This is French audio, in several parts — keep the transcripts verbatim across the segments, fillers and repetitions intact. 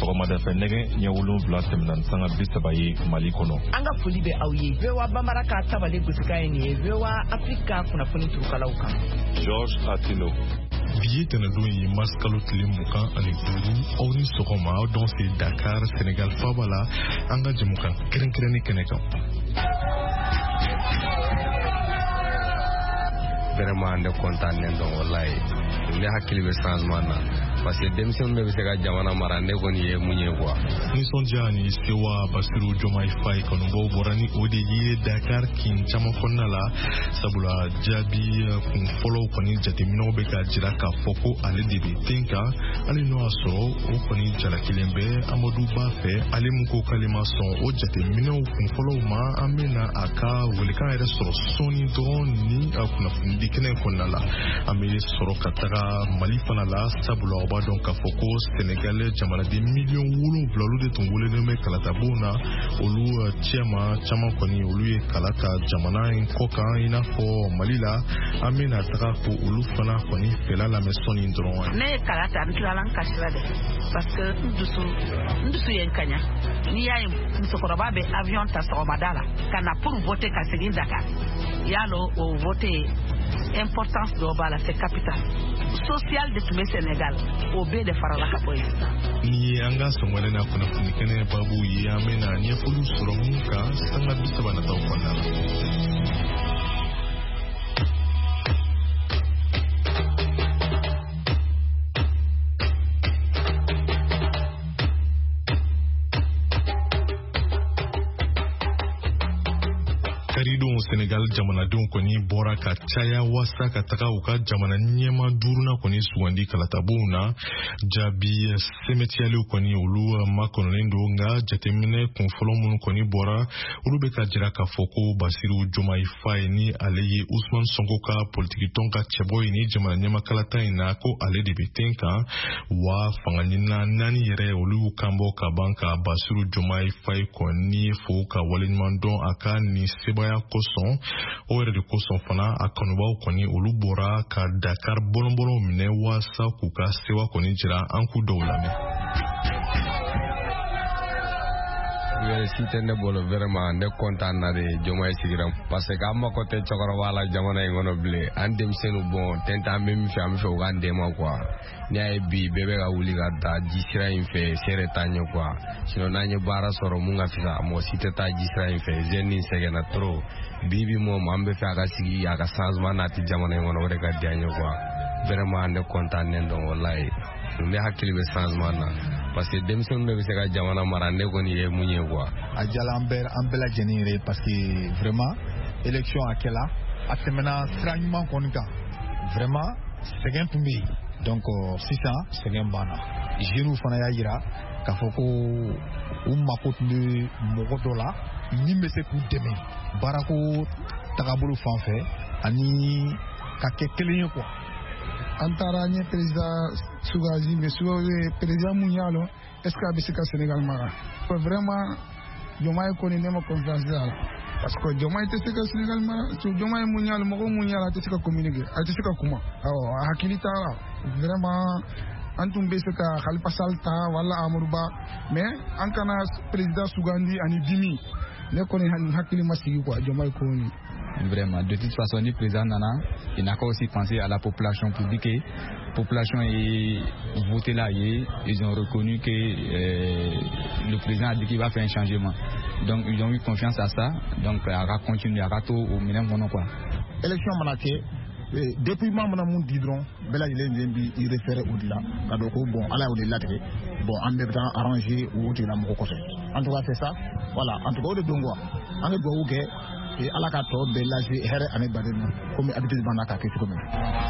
sɔgɔmada fɛ nɛgɛ ɲɛ wolonwula tɛmɛna sanga bi saba ye Mali kɔnɔ. An ka foli bɛ aw ye. V O A Bambara ka tabale gosika ye nin ye V O A Afrika kunnafoni turukalaw kan. George Atilo. Biye tɛnɛdon ye mars kalo tile mugan ani duuru aw ni sɔgɔma aw dɔn se Dakar Senegal faaba la an ka jɛmukan kɛrɛnkɛrɛnni kɛnɛ kan. Vraiment ne kontannen don wallahi ne hakili bɛ changement na parce que denmisɛnninw bɛ se ka jamana mara ne kɔni ye mun ye quoi. Nisɔndiya ni sewa Basiru Diomaye Faye kanubaw bɔra ni o de ye Dakar kin caman kɔnɔna la sabula jaabi kun fɔlɔw kɔni jateminɛw bɛ ka jira k'a fɔ ko ale de bɛ ten kan hali n'o y'a sɔrɔ o kɔni jalakilen bɛ Amadu Ba fɛ ale mun ko k'ale ma sɔn o jateminɛw kun fɔlɔw ma an bɛna a ka welekan yɛrɛ sɔrɔ sɔɔni dɔrɔn ni kunnafonidi kɛnɛ kɔnɔna la an bɛ sɔrɔ ka taga Mali fana la sabula o b'a dɔn k'a fɔ ko Senegal jamanaden miliyɔn wolonwula olu de tun welelen bɛ kalatabon na olu cɛma caman kɔni olu ye kala ta jamana in kɔ kan i n'a fɔ Mali la an bɛna taga ko olu fana kɔni fɛla lamɛn sɔɔni dɔrɔn. Ne ye kala ta n tilala n kasira dɛ parce que n dusu n dusu ye n kaɲa n'i y'a ye musokɔrɔba bɛ avion ta sɔgɔmada la ka na pour voter ka segin Dakar y'a lɔ o voter importance dɔ b'a la c'est capital social de tun bɛ Senegal o bɛɛ de farala ka bɔ yen. Ni ye an ka sɔngɔlɛ na kunnafoni kɛnɛ babu ye an bɛna ɲɛfɔliw sɔrɔ mun kan sanga bi saba nataw kɔnɔna la. Karidon Senegal jamanadenw kɔni bɔra ka caya wasa ka taga u ka jamana ɲɛma duuruna kɔni sugandi kalatabonw na jaabi sɛmɛtiyaliw kɔni olu makɔnɔlen don nka jateminɛ kunfɔlɔ minnu kɔni bɔra olu bɛ ka jira k'a fɔ ko Basiru Diomaye Faye ni ale ye Usman Sonko ka politiki tɔn ka cɛbɔ ye ni jamana ɲɛma kalata in na ko ale de bɛ ten kan wa fangaɲina naani yɛrɛ olu kan bɔ ka ban ka Basiru Diomaye Faye kɔni fo ka waleɲuman dɔn a ka ni seba kosɔn o yɛrɛ de kosɔn fana a kanubaw kɔni olu bɔra ka Dakar bɔlɔnbɔlɔw minɛ wasa k'u ka sewa kɔni jira an k'u dɔw lamɛn. Yɛrɛ si tɛ ne bolo vraiment ne kontaan na de Diomaye sigira parce que an mako tɛ cɛkɔrɔba la jamana in kɔnɔ bilen an denmisɛnninw bon tɛntɛn an bɛ min fɛ an bɛ fɛ u k'an dɛmɛ quoi n'i y'a ye bi bɛɛ bɛ ka wuli ka taa ji sira in fɛ seere t'an ɲɛ quoi sinon n'an ye baara sɔrɔ mun ka fisa mɔgɔ si tɛ taa ji sira in fɛ jeune in sɛgɛnna trop bi bi mɔm an bɛ fɛ a ka sigi a ka changement nati jamana in kɔnɔ o de ka di an ye quoi vraiment ne kontannen don wallahi ne hakili bɛ changement na parce que denmisɛnninw bɛ se ka jamana mara ne kɔni ye mun ye quoi. A jala an bɛɛ an bɛɛ lajɛlen yɛrɛ parce que vraiment élection a kɛla a tɛmɛna sira ɲuman kɔni kan vraiment sɛgɛn tun bɛ yen donc sisan sɛgɛn banna jeunes fana y'a jira k'a fɔ ko u mako tun bɛ mɔgɔ dɔ la min bɛ se k'u dɛmɛ baarako tagabolo fan fɛ ani ka kɛ kelen ye quoi. An taara ɲɛ président Sugazi mais Sugazi président mun y'a lɔ est ce que a bɛ se ka Senegal mara vraiment Diomaye kɔni ne ma confiance a la parce que Diomaye tɛ se ka Senegal mara Diomaye mun y'a lɔ mɔgɔ mun y'a la a tɛ se ka communiquer a tɛ se ka kuma awɔ a hakili t'a la vraiment an tun bɛ se ka Khalifa Sall ta wala Amadou Ba mais an kana président Sugandi ani dimi ne kɔni hakili ma sigi quoi Diomaye kɔni. Vraiment, de toute façon, ni président Nana, il n'a qu'à aussi penser à la population publique. La population est votée là, ils ont reconnu que euh, le président a dit qu'il va faire un changement. Donc, ils ont eu confiance à ça. Donc, il va continuer à rater au minimum mon quoi. Élection manake, depuis moi mon amour d'hydron, bella il est il réfère au-delà. Kadoko bon, ala au-delà bon, en même temps arrangé ou au-delà mon côté. En tout cas, c'est ça. Voilà, en tout cas, au dongwa, en tout cas, et à la carte de l'âge herre année badena comme habitude bana ka ketu comme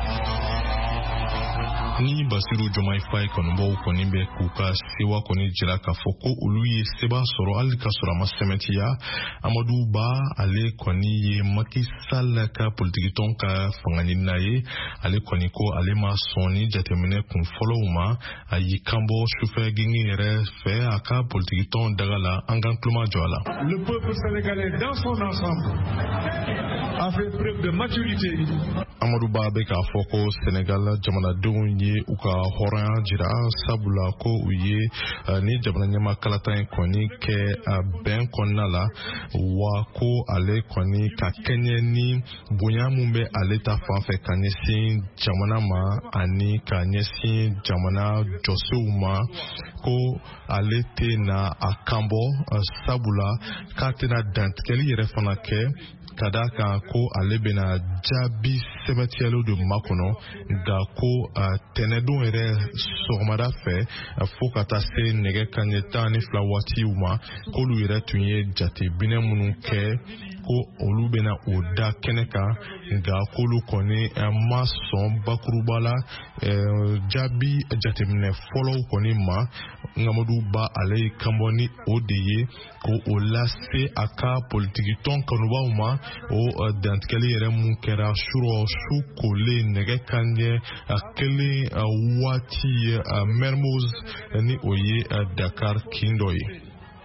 ni Basiru Diomaye Faye kanubaw kɔni bɛ k'u ka sewa kɔni jira k'a fɔ ko olu ye seba sɔrɔ hali ka sɔrɔ a ma sɛmɛntiya Amadu Ba ale kɔni ye Macky Sall ka politiki tɔn ka fangaɲinina ye ale kɔni ko ale ma sɔn ni jateminɛ kun fɔlɔw ma a y'i kanbɔ sufɛ gengi yɛrɛ fɛ a ka politiki tɔn daga la an ka kuloma jɔ a la. Le peuple sénégalais dans son ensemble a fait preuve de maturité. Amadou Ba bɛ k'a fɔ ko Sénégal jamanadenw ye u ka hɔrɔnya jira sabula ko u ye ni jamana ɲɛma kalata in kɔni kɛ bɛn kɔnɔna la wa ko ale kɔni ka kɛɲɛ ni bonya mun bɛ ale ta fanfɛ ka ɲɛsin jamana ma ani ka ɲɛsin jamana jɔsew ma ko ale tɛna a kanbɔ sabula k'a tɛna dantigɛli yɛrɛ fana kɛ ka d'a kan ko ale bɛna jaabi sɛbɛntiyaliw de makɔnɔ nka ko tɛnɛdon yɛrɛ sɔgɔmada fɛ fo ka taa se nɛgɛ kanɲɛ tan ni fila waatiw ma k'olu yɛrɛ tun ye jatebinɛ minnu kɛ ko olu bɛna o da kɛnɛ kan nka k'olu kɔni ma sɔn bakuruba la jaabi jateminɛ fɔlɔw kɔni ma Amadou Ba ale ye kanbɔ ni o de ye ko o lase a ka politiki tɔn kanubaw ma o dantigɛli yɛrɛ mun kɛra surɔ su kolen nɛgɛ kanɲɛ kelen waati Mermoz ni o ye Dakar kin dɔ ye.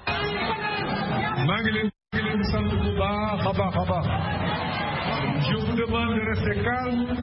Je vous demande de rester calme.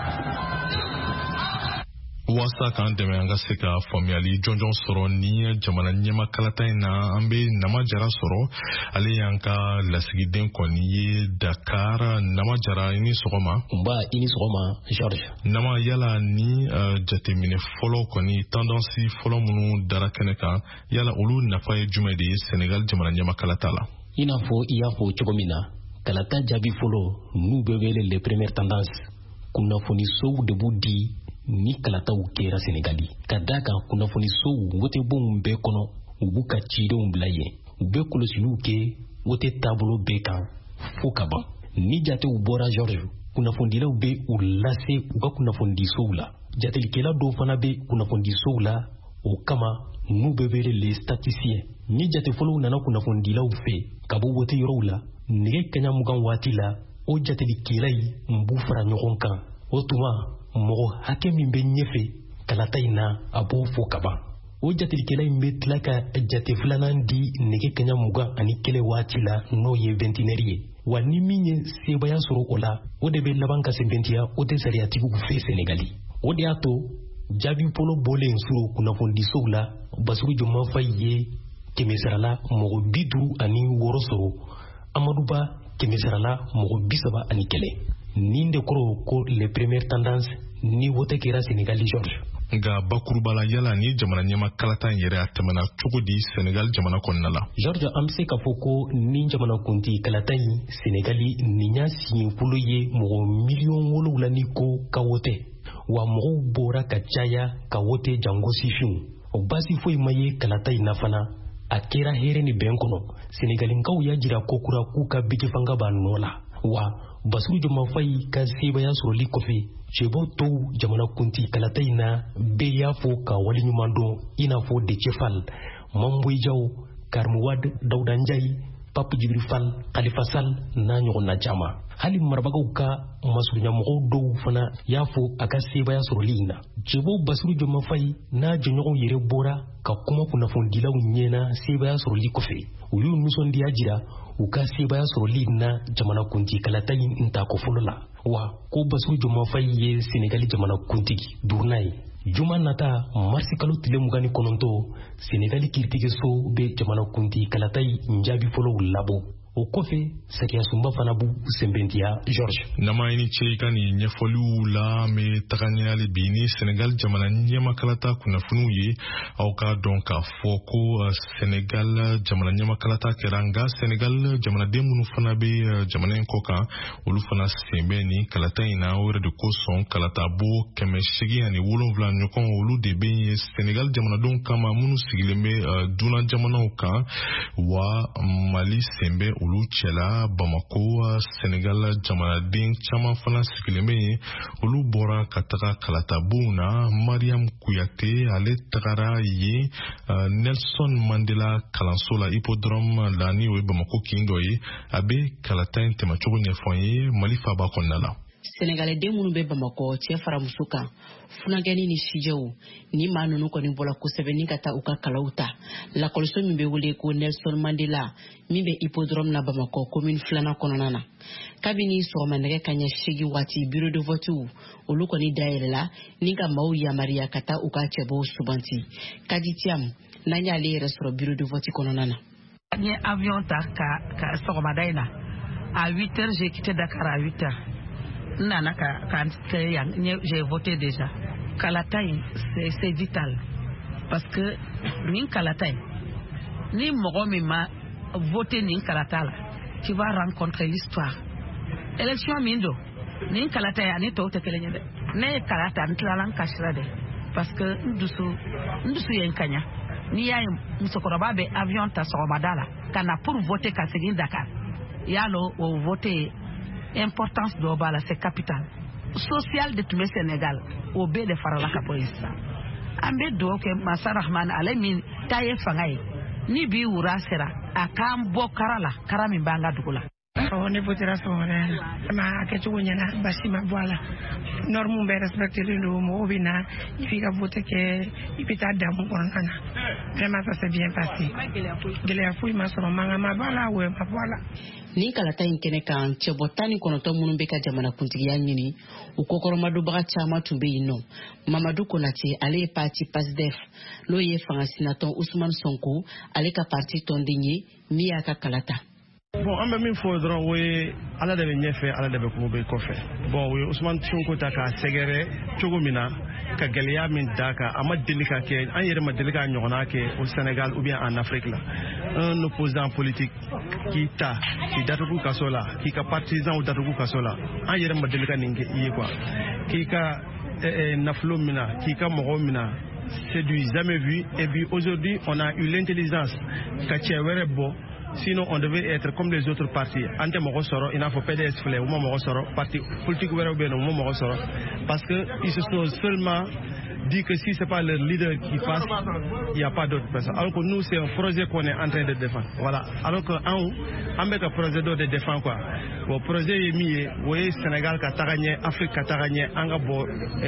Wasa kan dɛmɛ an ka se ka faamuyali jɔnjɔn sɔrɔ ni jamana ɲɛma kalata in na an bɛ Nama Jara sɔrɔ ale y'an ka lasigiden kɔni ye Dakar. Nama Jara i ni sɔgɔma. Nba i ni sɔgɔma George. Nama yala ni jateminɛ fɔlɔ kɔni tendance fɔlɔ minnu dara kɛnɛ kan yala olu nafa ye jumɛn de ye Sénégal jamana ɲɛma kalata la? I n'a fɔ i y'a fɔ cogo min na kalata jaabi fɔlɔ n'u bɛ wele les premières tendances kunnafoni sow de b'u di ni kalataw kɛra Sénégali ka d'a kan kunnafoni sow wotebonw bɛɛ kɔnɔ u b'u ka cidenw bila yen u bɛ kɔlɔsiliw kɛ wote taabolo bɛɛ kan fo ka ban ni jatew bɔra George kunnafonidilaw bɛ u lase u ka kunnafoni sow la jatelikɛla dɔw fana bɛ kunnafoni sow la o kama n'u bɛ wele les statisticiens ni jate fɔlɔw nana kunnafonidilaw fɛ ka bɔ wote yɔrɔw la nɛgɛ kaɲa mugan waati la o jatelikɛla yi n b'u fara ɲɔgɔn kan o tuma mɔgɔ hakɛ min bɛ ɲɛfɛ kalata in na a b'o fɔ ka ban o jatelikɛla in bɛ tila ka jate filanan di nɛgɛ kaɲa mugan ani kelen waati la n'o ye vingtinerie ye wa ni min ye sebaya sɔrɔ o la o de bɛ laban ka sɛbɛntiya o tɛ sariyatigiw fɛ Sénégali o de y'a to jaabi fɔlɔ bɔlen suru kunnafonidisow la Bassirou Diomaye Faye ye kɛmɛ sarala mɔgɔ bi duuru ani wɔɔrɔ sɔrɔ Amadou Ba kɛmɛ sarala mɔgɔ bi saba ani kɛlɛ nin de kɔrɔ ko les premières tendances ni wote kɛra Sénégali George. Nka bakurubala yala ni jamana ɲɛma kalata in yɛrɛ a tɛmɛna cogo di Sénégal jamana kɔnɔna la? George an bɛ se k'a fɔ ko ni jamana kunti kalata in Sénégali nin y'a siɲɛfɔlɔ ye mɔgɔ miliyɔn wolonwula ni ko ka wote wa mɔgɔw bɔra ka caya ka wote jango sifinw o baasi foyi ma ye kalata in na fana a kɛra hɛrɛ ni bɛn kɔnɔ Sénégalinkaw y'a jira ko kura k'u ka biki fanga b'a nɔ la wa Bassirou Diomaye Faye ka sebaya sɔrɔli kɔfɛ cɛbaw tɔw jamana kunti kalata in na bɛɛ y'a fɔ ka waleɲuman dɔn i n'a fɔ Déthié Fall, Mame Boye Diao, Karim Wade, Dawuda Ndiaye, Pape Djibril Fall, Khalifa Sall n'a ɲɔgɔnna caman hali marabagaw ka masurunyamɔgɔw dɔw fana y'a fɔ a ka sebaya sɔrɔli in na cɛbaw Bassirou Diomaye Faye n'a jɛɲɔgɔnw yɛrɛ bɔra ka kuma kunnafonidilaw ɲɛna sebaya sɔrɔli kɔfɛ u y'u nisɔndiya jira u ka sebaya sɔrɔli na jamana kunti kalata in ntako fɔlɔ la wa ko Bassirou Diomaye Faye ye Sénégali jamana kuntigi duruna ye juma nata marsi kalo tile mugan ni kɔnɔntɔn Sénégali kiritigeso bɛ jamana kunti kalata in jaabi fɔlɔw labɔ o kɔfɛ sariyasunba fana b'u sɛnbɛntiya George. Nama i ni ce i ka nin ɲɛfɔliw la an bɛ taga ɲɛ hali bi ni Sénégal jamana ɲɛmakalata kunnafoniw ye aw k'a dɔn k'a fɔ ko Sénégal jamana ɲɛmakalata kɛra nka Sénégal jamanaden minnu fana bɛ jamana in kɔ kan olu fana sen bɛ nin kalata in na o yɛrɛ de kosɔn kalatabo kɛmɛ seegin ani wolonwula ɲɔgɔn olu de bɛ yen Sénégal jamanadenw kama minnu sigilen bɛ dunan jamanaw kan wa Mali sen bɛ olu cɛla Bamako Sénégal jamanaden caman fana sigilen bɛ yen olu bɔra ka taga kalatabow na Mariam Kuyate ale tagara yen Nelson Mandela kalanso la hippodrome la ni o ye Bamako kin dɔ ye a bɛ kalata in tɛmɛcogo ɲɛfɔ ye Mali faaba kɔnɔna la. Sénégalais den minnu bɛ Bamakɔ cɛ fara muso kan funakɛni ni sijɛw ni maa ninnu kɔni bɔla kosɛbɛ ni ka taa u ka kalaw ta lakɔliso min bɛ wele ko Nelson Mandela min bɛ hippodrome na Bamakɔ commune filanan kɔnɔna na kabini sɔgɔma nɛgɛ kaɲɛ seegin waati bureau de vote olu kɔni dayɛlɛla ni ka maaw yamariya ka taa u ka cɛbɔw subanti Kadi Thiam n'an y'ale yɛrɛ sɔrɔ bureau de vote kɔnɔna na. N ye avion ta ka ka sɔgɔmada in na à huit heures j'ai quitté Dakar à huit heures. Nana ka ka j'ai voté déjà. Kalataï c'est c'est vital parce que nin kalataï ni mɔgɔ min ma voté nin kalata la tu vas rencontrer l'histoire. Élection min do nin kalataï ani tɔw tɛ kelen ye dɛ. Ne ye kalata n tilala n kasira dɛ parce que n dusu n dusu ye n kaɲa. Ni y'a ye musokɔrɔba bɛ avion ta sɔgɔmada la ka na pour voter ka segin Dakar. Yalo o voter importance dɔ b'a la c'est capital. Social de tun bɛ Sénégal o bɛɛ de farala ka bɔ yen sisan. An bɛ dugawu kɛ Masa Rahman ale min ta ye fanga ye ni bi wura sera a k'an bɔ kara la kara min b'an ka dugu la. On est voté à ce moment-là. Ma question est là, basi ma voilà. Normes bien respectées le mot bina, il faut que voter que il peut être dans mon corona. Vraiment ça s'est bien passé. Gélé fouille ma soeur manga ma voilà ouais ma voilà. Ni kalata in kɛnɛ kan cɛ bɔtani kɔnɔntɔn minnu bɛ ka jamana kuntigiya ɲini u kɔkɔrɔmadobaga caman tun bɛ yen nɔ Mamadou Konate ale ye parti P A S D E F n'o ye fanga sinatɔn Ousmane Sonko ale ka parti tɔnden ye min y'a ka kalata. Bon, an bɛ min fɔ dɔrɔn o ye ala de bɛ ɲɛfɛ ala de bɛ kuma bɛ kɔfɛ. Bon, o ye Ousmane Sonko ta k'a sɛgɛrɛ cogo min na ka gɛlɛya min d'a kan a ma deli ka kɛ an yɛrɛ ma deli ka ɲɔgɔnna kɛ au Sénégal ou bien en Afrique la. Un opposant politique k'i ta k'i datugu kaso la k'i ka partisans datugu kaso la an yɛrɛ ma deli ka nin kɛ i ye quoi k'i ka nafolo mina k'i ka mɔgɔw mina c'est du jamais vu et puis aujourd'hui on a eu l'intelligence ka cɛ wɛrɛ bɔ. Sinon, on devait être comme les autres partis. Ante Moko Soro, il n'a pas P D S Flé, ou Moko Soro, parti politique ou bien ou Moko Soro. Parce qu'ils se sont seulement dit que si ce n'est pas le leader qui passe, il n'y a pas d'autre personne. Alors que nous, c'est un projet qu'on est en train de défendre. Voilà. Alors qu'en haut, on met un projet de défendre quoi. Le projet est mis, vous voyez, Sénégal, Kataganye, Afrique, Kataganye, Angabo,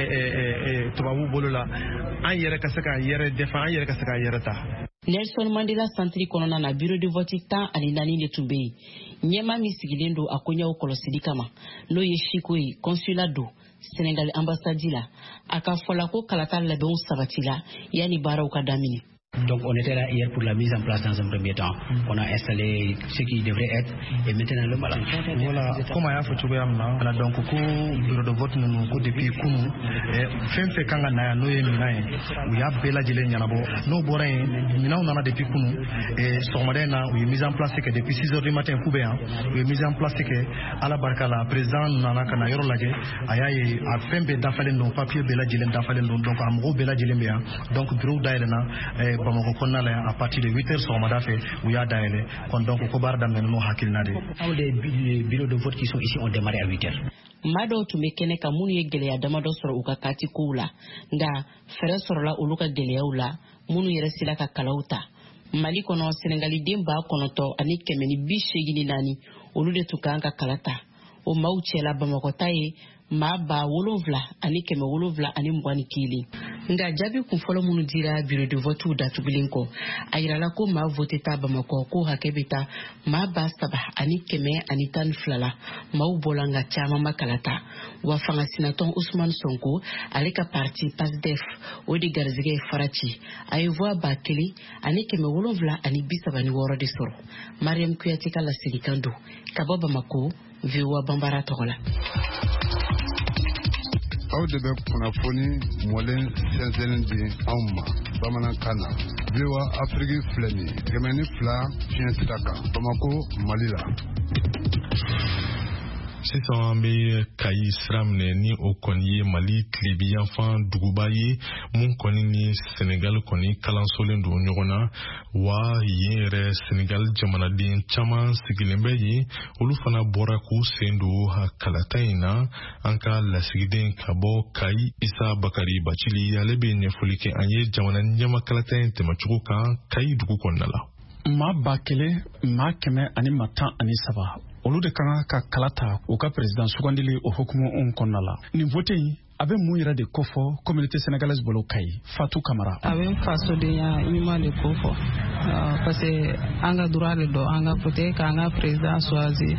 et Toubabou Bolola, en yere kasaka, yere défend, yere kasaka, yere ta. Nelson Mandela Centre kɔnɔna na bureau de vote tan ani naani de tun bɛ yen ɲɛmaa min sigilen don a koɲɛw kɔlɔsili kama n'o ye Chiko ye consulat do Sénégal ambassade la a ka fɔla ko kalata labɛnw sabatila yanni baaraw ka daminɛ. Donc on était là hier pour la mise en place dans un premier temps. On a installé ce qui devrait être et maintenant le malin. Voilà, comme il y a fait tout le donc au bureau de vote nous ko depuis kunu fem fe kanga na no ye mina ye u ya bela jele nyanabo no bora ye mina on a depuis kunu et somade na u mise en place que depuis six heures du matin ku be an u mise en place que ala barka la président nana kana yoro laje aya ye a fem be dafalen don papier bela jele dafalen don donc am go bela jele be donc bureau dailena Bamako konna la à partir de huit heures sur Madafe où il y a daele kon donc ko bar dam no hakilna de les bureaux de vote qui sont ici ont démarré à huit heures. Mado tun bɛ kɛnɛ kan minnu ye gɛlɛya damadɔ sɔrɔ u ka kati kow la nka fɛrɛ sɔrɔla olu ka gɛlɛyaw la minnu yɛrɛ sera ka kalaw ta Mali kɔnɔ Sénégaliden ba kɔnɔntɔn ani kɛmɛ ni bi seegin ni naani olu de tun kan ka kala ta o maaw cɛla Bamakɔ ta ye maa ba wolonwula ani kɛmɛ wolonwula ani mugan ni kelen nka jaabi kunfɔlɔ minnu dira bureau de vote datugulen kɔ a yirala ko maa vote ta Bamakɔ ko hakɛ bɛ taa maa ba saba ani kɛmɛ ani tan ni fila la maaw bɔla nka caman ma kalata wa fanga sinatɔn Ousmane Sonko ale ka parti P A S D E F o de garizɛgɛ ye farati a ye voix ba kelen ani kɛmɛ wolonwula ani bi saba ni wɔɔrɔ de sɔrɔ Mariam Kuyate ka laselikan don ka bɔ Bamakɔ V O A Bambara tɔgɔ la. Aw de bɛ kunnafoni mɔlen sɛnsɛnni di anw ma bamanankan na V O A Afrique filɛ nin ye kɛmɛ ni fila fiɲɛ sira kan Bamako Mali la. Sisan an bɛ Kayi sira minɛ ni o kɔni ye Mali tilebiyanfan duguba ye mun kɔni ni Senegal kɔni kalansolen don ɲɔgɔn na wa yen yɛrɛ Senegal jamanaden caman sigilen bɛ yen olu fana bɔra k'u sen don kalata in na an ka lasigiden ka bɔ Kayi Isa Bakari Bacili ale bɛ ɲɛfɔli kɛ an ye jamana ɲɛma kalata in tɛmɛcogo kan Kayi dugu kɔnɔna la. Maa ba kelen maa kɛmɛ ani maa tan ani saba olu de kan ka kala ta u ka président sugandili o hukumu on kɔnɔna la nin vote in a bɛ mun yɛrɛ de kofɔ communauté sénégalaise bolo Kayi Fatou Kamara. a bɛ fasodenya ɲuman de kofɔ parce que an ka droit de don an ka voter k'an ka président choisir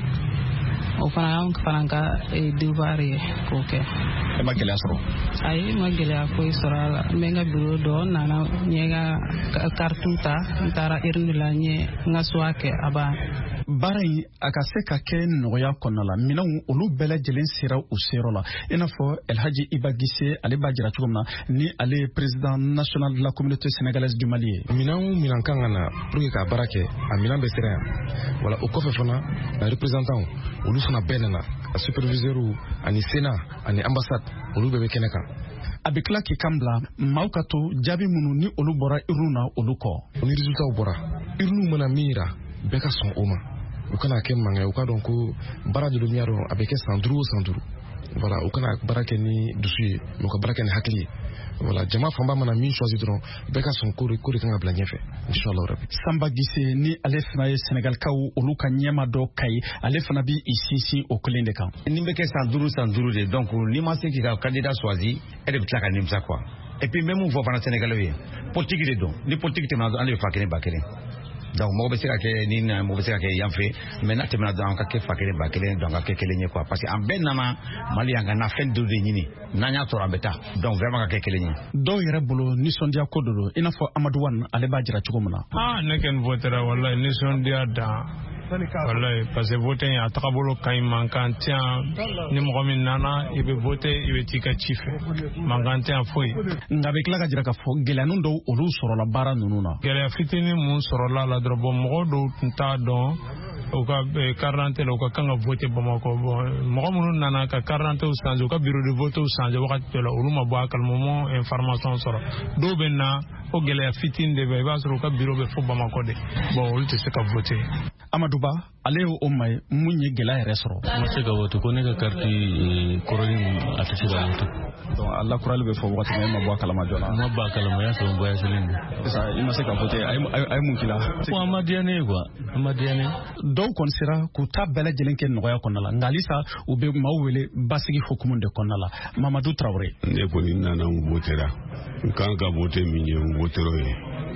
o fana y'an fana ka devoir ye k'o kɛ. e ma gɛlɛya sɔrɔ. ayi ma gɛlɛya foyi sɔrɔ a la n bɛ n ka bureau dɔn n nana n ye ka carte ta n taara urne la n ye n ka choix kɛ a banna. baara in a ka se ka kɛ nɔgɔya kɔnɔna la minɛnw olu bɛɛ lajɛlen sera u seyɔrɔ la i n'a fɔ Elhaji Iba Gise ale b'a jira cogo min na ni ale ye président national de la communauté sénégalaise du Mali ye. minɛn minɛn kan ka na pour que k'a baara kɛ a minɛn bɛ sera yan wala o kɔfɛ fana a représentant olu fana bɛɛ nana a superviseur ani sénat ani ambassade olu bɛɛ bɛ kɛnɛ kan. a bɛ tila k'i kan bila maaw ka to jaabi minnu ni olu bɔra urne na olu kɔ. ni résultat bɔra urne mana min yira bɛɛ ka sɔn o ma. u kana kɛ mankan u ka dɔn ko baara de don min y'a dɔn a bɛ kɛ san duuru o san duuru voilà u kana baara kɛ ni dusu ye mais u ka baara kɛ ni hakili ye voilà jama fanba mana min choisi dɔrɔn bɛɛ ka sɔn ko de ko de kan ka bila ɲɛfɛ inchallah rabi. Samba Gise ni ale fana ye Sénégalkaw olu ka ɲɛma dɔ Kayi ale fana bi i sinsin o kelen de kan. ni bɛ kɛ san duuru san duuru de donc ni ma se k'i ka candidat choisi e de bɛ tila ka nimisa quoi et puis n bɛ mun fɔ fana Sénégalais ye politique de don ni politique tɛmɛna dɔrɔn an de bɛ fa kelen ba kelen. donc mɔgɔ bɛ se ka kɛ ni mɔgɔ bɛ se ka kɛ yan fɛ mais n'a tɛmɛna dɔrɔn an ka kɛ fa kelen ba kelen donc an ka kɛ kelen ye quoi parce que an bɛɛ nana Mali yan ka na fɛn dɔ de ɲini n'an y'a sɔrɔ an bɛ taa donc vraiment ka kɛ kelen ye. dɔw yɛrɛ bolo nisɔndiya ko de don i n'a fɔ Amadou Wane ale b'a jira cogo min na. ah ne kɔni votera wallahi nisɔndiya dan wallahi parce que vote in a tagabolo ka ɲi mankan tɛ yan ni mɔgɔ min nana i bɛ vote i bɛ t'i ka ci fɛ mankan tɛ yan foyi. nka a bɛ tila ka jira k'a fɔ gɛlɛyanin dɔw olu sɔrɔla baara ninnu na. gɛlɛya fitinin mun sɔrɔla la dɔrɔn bon mɔgɔ dɔw tun t'a dɔn u ka carte d'identité la u ka kan ka vote Bamako bon mɔgɔ minnu nana ka carte d'identité changer u ka bureau de vote changer wagati dɔ la olu ma bɔ a kalama ma information sɔrɔ dɔw bɛ na o gɛlɛya fitinin de bɛ i b'a sɔrɔ u ka bureau bɛ fo Bamako de bon olu tɛ se ka vote. Amadou Ba ale ye o ma ye mun ye gɛlɛya yɛrɛ sɔrɔ. ma se ka vote ko ne ka carte kɔrɔlen a tɛ se ka vote. donc a lakurali bɛ fɔ wagati min e ma bɔ a kalama joona. ma bɔ a kalama y'a sɔrɔ voyage len don. sisan i ma se ka vote a ye mun k'i la. ko a ma diya ne ye quoi a ma diya ne. dɔw kɔni sera k'u ta bɛɛ lajɛlen kɛ nɔgɔya kɔnɔna la nka halisa u bɛ maaw wele basigi hukumu de kɔnɔna la Mamadou Traoré. ne kɔni nana n votera n kan ka vote min ye n votera ye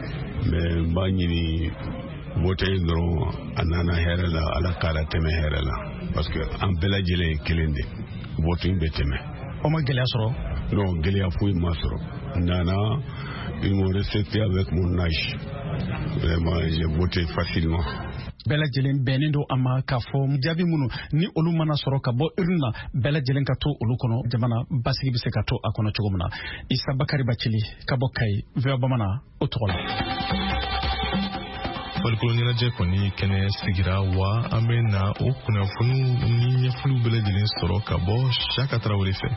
mais n b'a ɲini vote in dɔrɔn a nana hɛrɛ la ala k'ala tɛmɛ hɛrɛ la parce que an bɛɛ lajɛlen ye kelen de vote in bɛ tɛmɛ. o ma gɛlɛya sɔrɔ. non gɛlɛya foyi ma sɔrɔ n nana ils m'ont respecté avec mon âge vraiment j'ai voté facilement. bɛɛ lajɛlen bɛnnen don a ma k'a fɔ jaabi minnu ni olu mana sɔrɔ ka bɔ urne na bɛɛ lajɛlen ka to olu kɔnɔ jamana basigi bɛ se ka to a kɔnɔ cogo min na. Isa Bakari Bacili ka bɔ Kayi V O A Bamanan o tɔgɔ la. farikolo ɲɛnajɛ kɔni kɛnɛ sigira wa an bɛ na o kunnafoniw ni ɲɛfɔliw bɛɛ lajɛlen sɔrɔ ka bɔ Saka Tarawele fɛ.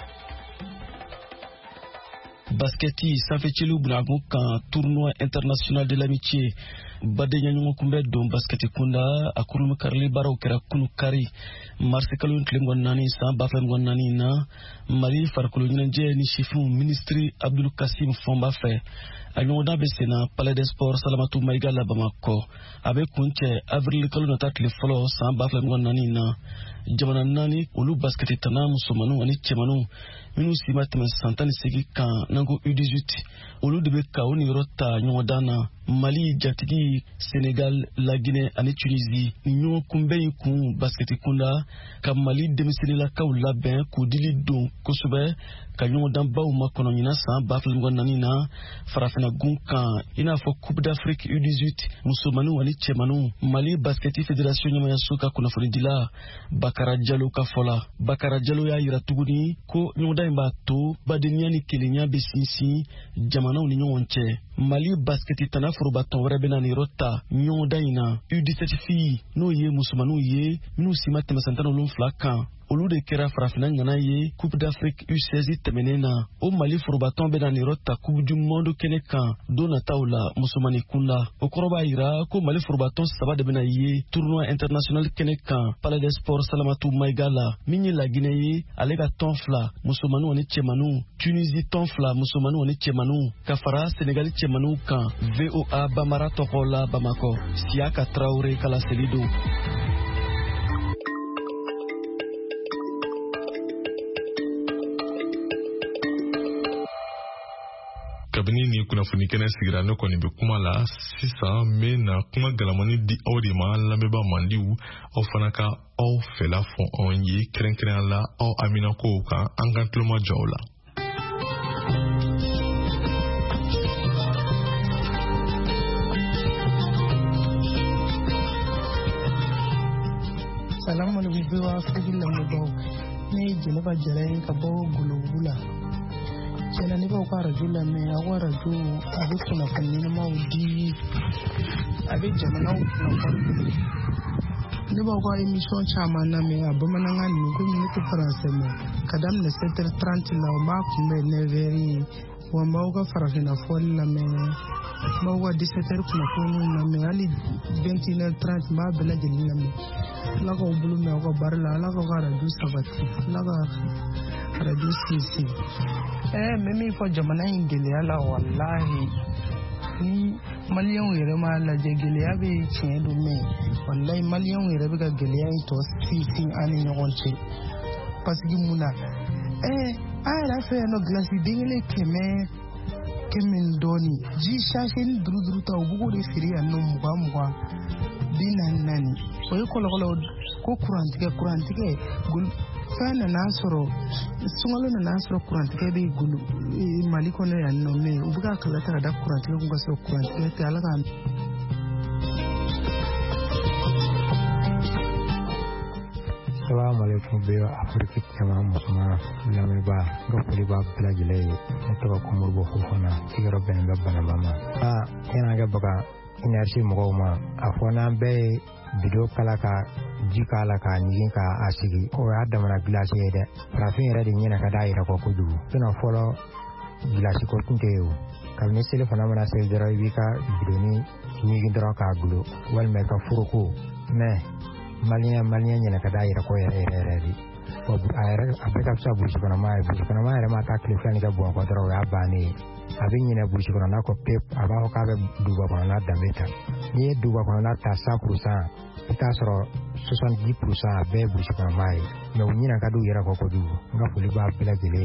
Basketi sanfɛcilu bunagun kan tournoi international de l'amitié badenya ɲɔgɔn kunbɛ don basketi kunda a kurumi karili baaraw kɛra kunu kari marisi kalo tile ngɔn naani san ba fila ngɔn naani na Mali farikolo ɲɛnajɛ ni sifinw ministri Abdul Kasim Fɔnba fɛ a ɲɔgɔndan bɛ senna Palais des Sports Salamatu Mayiga la Bamakɔ a bɛ kuncɛ avril kalo nata tile fɔlɔ san ba fila ngɔn naani na jamana naani olu basketi tana musomanu ani cɛmanu minnu si ma tɛmɛ san tan ni seegin kan n'an ko U dix-huit olu de bɛ ka o niyɔrɔ ta ɲɔgɔndan na Mali jatigi Senegal la Guinée ani Tunisie ni ɲɔgɔn kunbɛn in kun basketi kunda ka Mali denmisɛnnilakaw labɛn k'u dili don kosɛbɛ ka ɲɔgɔndan baw ma kɔnɔ ɲina san ba fila naani na farafina gun kan i n'a fɔ Coupe d'Afrique U dix-huit musomanu ani cɛmanu Mali basketi fédération ɲɛmayaso ka kunnafonidila Bakara Jalo ka fɔ la Bakara Jalo y'a yira tuguni ko ɲɔgɔndan in b'a to badenya ni kelenya bɛ sinsin jamanaw ni ɲɔgɔn cɛ. Mali basketi tana forobatɔn wɛrɛ bɛna nin yɔrɔ ta ɲɔgɔndan in na U dix-sept filles n'o ye musomaninw ye minnu si ma tɛmɛ san tan ni wolonwula kan olu de kɛra farafina ŋana ye Coupe d'Afrique U seize tɛmɛnen na o Mali forobatɔn bɛna nin yɔrɔ ta Coupe du Monde kɛnɛ kan don nataw la musomani kunda o kɔrɔ b'a yira ko Mali forobatɔn saba de bɛna ye tournoi international kɛnɛ kan Palais des Sports Salamatu Mayiga la min ye La Guinée ye ale ka tɔn fila musomanu ani cɛmanu Tunisie tɔn fila musomanu ani cɛmanu ka fara Senegal cɛmanu kan V O A Bamara tɔgɔ la Bamakɔ Siaka Traoré kala seli don. kunnafoni kɛnɛ sigira ne kɔni bɛ kuma la sisan n bɛ na kuma galamani di aw de ma lamɛnba mandiw aw fana ka aw fɛla fɔ anw ye kɛrɛnkɛrɛnya la aw amina kow kan an ka tuloma jɔ aw la. Salamu alaikum biwa fudi lambaw ne Jeneba Jarayin ka bo gulugula jena ne ba ko radio la me awa radio abi kuna fanni ma udi abi jamana kuna fanni ne ba ko emission chama na me abamana ngani ko ni ko France me kadam le sept heures trente la ma ko me ne veri wa ma ko farafina fol la me ma wa dix-sept heures kuna ko na me ali vingt et une heures trente ma bela jeli la me la ko bulu me ko barla la ko radio sabati la ko radio sisi eh mimi fo jamana ingele ala wallahi ni maliyan yere ma la je gele ya be cin do me wallahi maliyan yere be ga gele ya to sisi ani nyogonche parce que muna eh ay la fe no glace dingele keme kemin doni ji shashin duru duru ta ubugo de firi anno muga muga dinan nani o ko lo ko kurantike kurantike gul fana nasoro sungalo na nasoro kurantike be gulu maliko ne yanno me ubuga kala ta da kurantike ko so kurantike ta ala kan Assalamu alaikum biwa Afrika kama musuma lame ba gopuli ba bla jile to ko mo bo khofana sigaro ben gabbana mama ah ina ga baga inershi mo ma afona be video kala ka jika la ka nyigin ka asigi o adda mana glace de rafin redi nyina ka daira ko kudu kina folo glace ko kunteo kam ne sele fana mana se dero bika bidoni nyigin dro ka gulo wal me ka furuko me malien malien nyina ka daira ko yere redi o ayra afrika sa burji kana mai burji kana mai ma ta klifani ka bo ko dro ya bani abin nyina burji kana na ko pep aba ko ka be duba kana na dameta ni duba kana na ta cent pour cent ita soro soixante-dix pour cent be burji kana mai no nyina ka du yera ko ko du nga fuli ba bela jele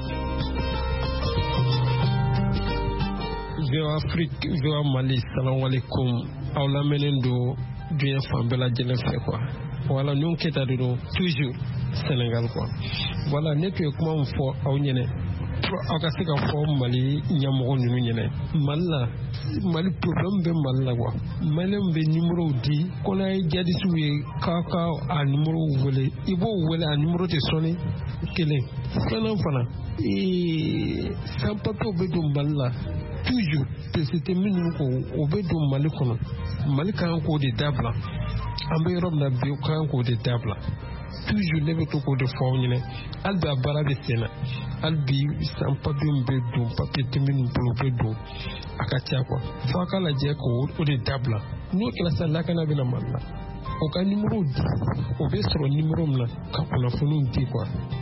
Vio Afrique vio Mali salam alaikum awla menendo dunya fambela jele fe quoi wala ñun keta do toujours Sénégal quoi voilà ne pe kuma fo aw ñene aka sika fo Mali ñamogo ñu ñene malla Mali problème be malla quoi malem be numéro di ko lay jadi suwe ka ka a numéro wele ibo wele a numéro te soni kele fana fana e sans papier be do malla toujours c'était minimum ko obe do Mali kono Mali kan ko de dabla ambe rob na bi kan ko de dabla toujours ne to ko de fo ñene alba barabe sena albi sans papier be do papier timin pour be do akatia quoi fo kala je ko o de dabla no kala sala kana bina malla o ka numéro o be soro numéro mla ka ko na funu ndi quoi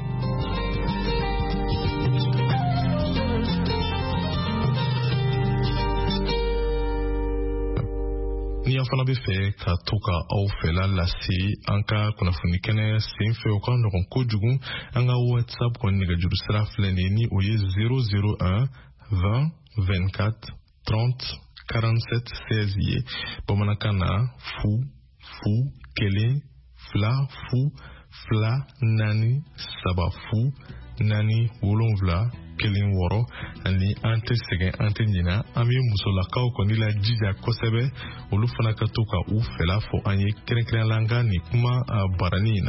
ni an fana bɛ fɛ ka to ka aw fɛla lase an ka kunnafoni kɛnɛ sen fɛ o ka nɔgɔn kojugu an ka whatsapp kɔni nɛgɛjuru sira filɛ nin ni o ye zéro zéro un vingt vingt-quatre trente quarante-sept seize ye bamanankan na fu fu kelen fila fu fila naani saba fu naani wolonwula kelen wɔɔrɔ ani an tɛ sɛgɛn an tɛ ɲina an bɛ musolakaw kɔni la jija kosɛbɛ olu fana ka to ka u fɛla fɔ an ye kɛrɛnkɛrɛnnenya la nin kuma barani in na.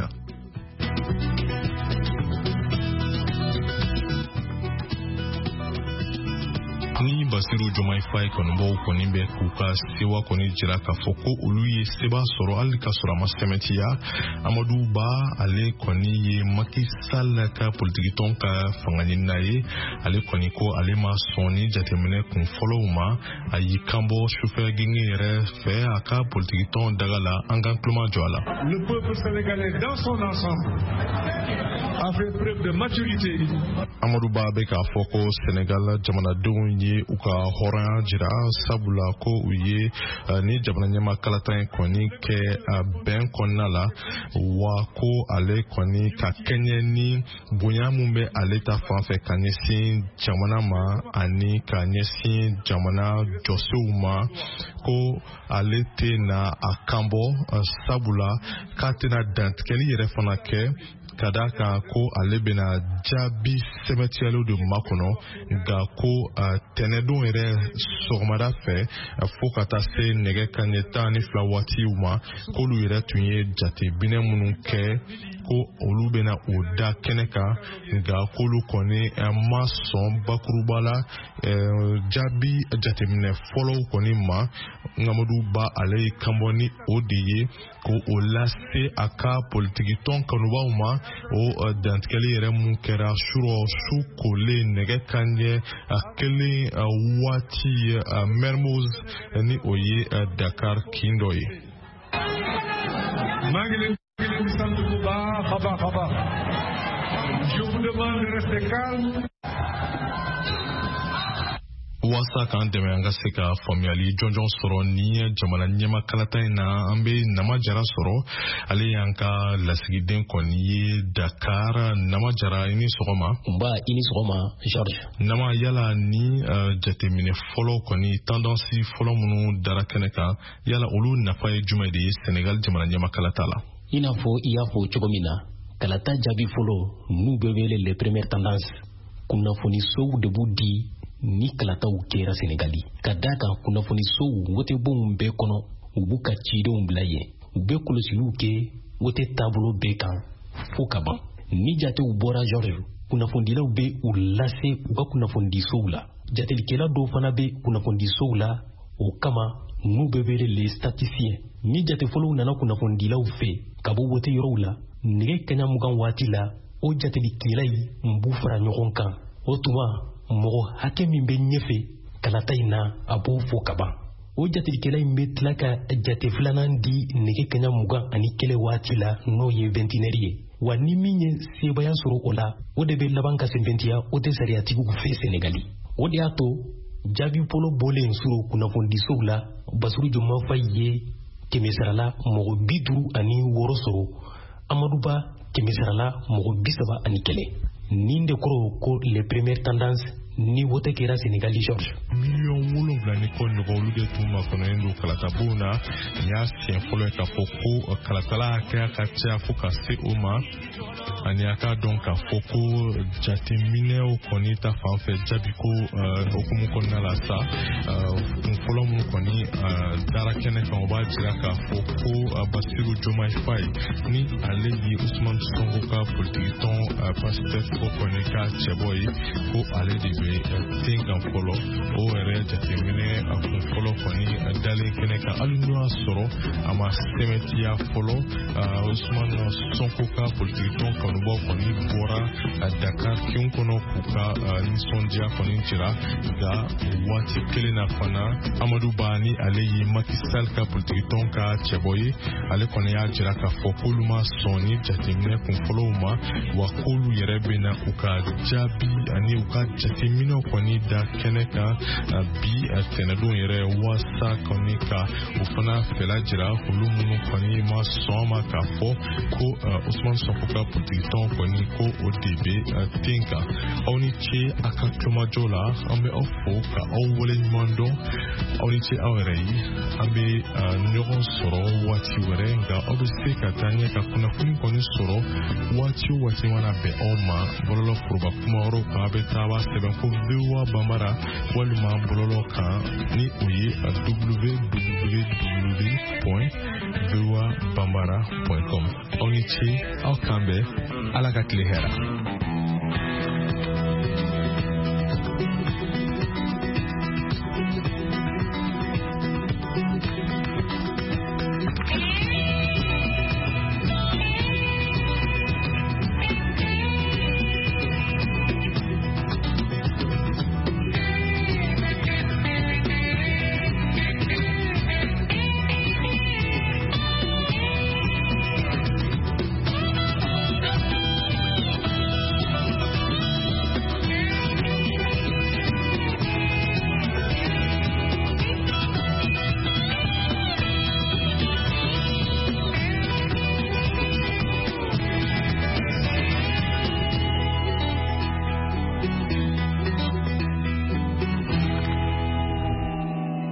ni Basiru Jomai Faye kɔnɔbaw kɔni bɛ k'u ka sewa kɔni jira k'a fɔ ko olu ye seba sɔrɔ hali ka sɔrɔ a ma sɛmɛntiya Amadu Ba ale kɔni ye Macky Sall ka politiki tɔn ka fanga ɲinina ye ale kɔni ko ale ma sɔn ni jateminɛ kun fɔlɔw ma a y'i kanbɔ sufɛ genge yɛrɛ fɛ a ka politiki tɔn daga la an ka kuloma jɔ a la. Le peuple sénégalais dans son ensemble a fait preuve de maturité. Amadou Ba bɛ k'a fɔ ko Sénégal jamanadenw ye u ka hɔrɔnya jira sabula ko u ye ni jamana ɲɛma kalata in kɔni kɛ bɛn kɔnɔna la wa ko ale kɔni ka kɛɲɛ ni bonya mun bɛ ale ta fan fɛ ka ɲɛsin jamana ma ani ka ɲɛsin jamana jɔsew ma ko ale tɛna a kanbɔ sabula k'a tɛna dantigɛli yɛrɛ fana kɛ ka da kan ko ale bɛna jaabi sɛbɛntiyaliw de makɔnɔ nka ko tɛnɛdon yɛrɛ sɔgɔmada fɛ fo ka taa se nɛgɛ kanɲɛ tan ni fila waatiw ma k'olu yɛrɛ tun ye jatebinɛ minnu kɛ ko olu bɛna o da kɛnɛ kan nka k'olu kɔni ma sɔn bakuruba la jaabi jateminɛ fɔlɔw kɔni ma Amadou Ba ale ye kanbɔ ni o de ye ko o lase a ka politiki tɔn kanubaw ma o dantigɛli yɛrɛ mun kɛra surɔ su kolen nɛgɛ kanɲɛ kelen waati Mermoz ni o ye Dakar kin dɔ ye. Je vous demande de rester calme. Wasa kan dɛmɛ an ka se ka faamuyali jɔnjɔn sɔrɔ ni jamana ɲɛma kalata in na an bɛ Nama Jara sɔrɔ ale y'an ka lasigiden kɔni ye Dakar. Nama Jara i ni sɔgɔma. Nba i ni sɔgɔma George. Nama yala ni jateminɛ fɔlɔ kɔni tendance fɔlɔ minnu dara kɛnɛ kan yala olu nafa ye jumɛn de ye Sénégal jamana ɲɛma kalata la. I n'a fɔ i y'a fɔ cogo min na kalata jaabi fɔlɔ n'u bɛ wele les premières tendances kunnafoni sow de b'u di ni kalataw kɛra Senegali ka da kan kunnafoni sow wotebonw bɛɛ kɔnɔ u b'u ka cidenw bila yen u bɛ kɔlɔsiliw kɛ wote taabolo bɛɛ kan fo ka ban ni jatew bɔra George kunnafonidilaw bɛ u lase u ka kunnafonidisow la jatelikɛla dɔw fana bɛ kunnafonidisow la o kama n'u bɛ wele les statisticiens ni jate fɔlɔw nana kunnafonidilaw fɛ ka bɔ wote yɔrɔw la nɛgɛ kaɲa mugan waati la o jatelikɛla yi n b'u fara ɲɔgɔn kan o tuma mɔgɔ hakɛ min bɛ ɲɛfɛ kalata in na a b'o fɔ ka ban o jatelikɛla in bɛ tila ka jate filanan di nɛgɛ kaɲa mugan ani kɛlɛ waati la n'o ye vingt-et-une ye wa ni min ye sebaya sɔrɔ o la o de bɛ laban ka sɛbɛntiya o tɛ sariyatigiw fɛ Senegali o de y'a to jaabi fɔlɔ bɔlen sɔrɔ kunnafonidisow la Basiru Joma Fayi ye kɛmɛ sarala mɔgɔ bi duuru ani wɔɔrɔ sɔrɔ Amadou Ba kɛmɛ sarala mɔgɔ bi saba ani kɛlɛ nin de kɔrɔ ko les premières tendances ni wote kɛra Senegali George. Miliyɔn wolonwula ni kɔ ɲɔgɔn olu de tun makɔnɔlen don kalatabuw na nin y'a siɲɛ fɔlɔ ye k'a fɔ ko kalatala hakɛya ka ca fo ka se o ma ani a k'a dɔn k'a fɔ ko jateminɛw kɔni ta fan fɛ jaabi ko hukumu kɔnɔna la sa kun fɔlɔ minnu kɔni dara kɛnɛ kan o b'a jira k'a fɔ ko Basiru Joma Fayi ni ale ye Usman Sonko ka politiki tɔn Pastef ko kɔni ka cɛbɔ ye ko ale de bɛ den kan fɔlɔ o yɛrɛ jateminɛ a kun fɔlɔ kɔni dalen kɛnɛ kan hali n'o y'a sɔrɔ a ma sɛbɛntiya fɔlɔ Usman Sonko ka politiki tɔn kanubaw kɔni bɔra Dakar kin kɔnɔ k'u ka nisɔndiya kɔni jira nka waati kelen na fana Amadou Ba ni ale ye Macky Sall ka politiki tɔn ka cɛbɔ ye ale kɔni y'a jira k'a fɔ k'olu ma sɔn ni jateminɛ kun fɔlɔw ma wa k'olu yɛrɛ bɛna u ka jaabi ani u ka jateminɛw kɔni da kɛnɛ kan bi tɛnɛdon yɛrɛ wasa kɔni ka u fana fɛla jira olu minnu kɔni ma sɔn ma k'a fɔ ko Usman Sonko ka politiki tɔn kɔni ko o de bɛ den kan aw ni ce a ka tulomajɔ la an bɛ aw fo ka aw wale ɲuman dɔn aw ni ce aw yɛrɛ ye an bɛ ɲɔgɔn sɔrɔ waati wɛrɛ nka aw bɛ se ka taa ɲɛ ka kunnafoni kɔni sɔrɔ waati o waati mana bɛn aw ma bɔlɔlɔ foroba kuma yɔrɔ kan a bɛ taa a b'a sɛbɛn ko V O A Banbara walima bɔlɔlɔ kan ni o ye w w w point v o a banbara point com aw ni ce aw kan bɛn Ala ka tile hɛrɛ.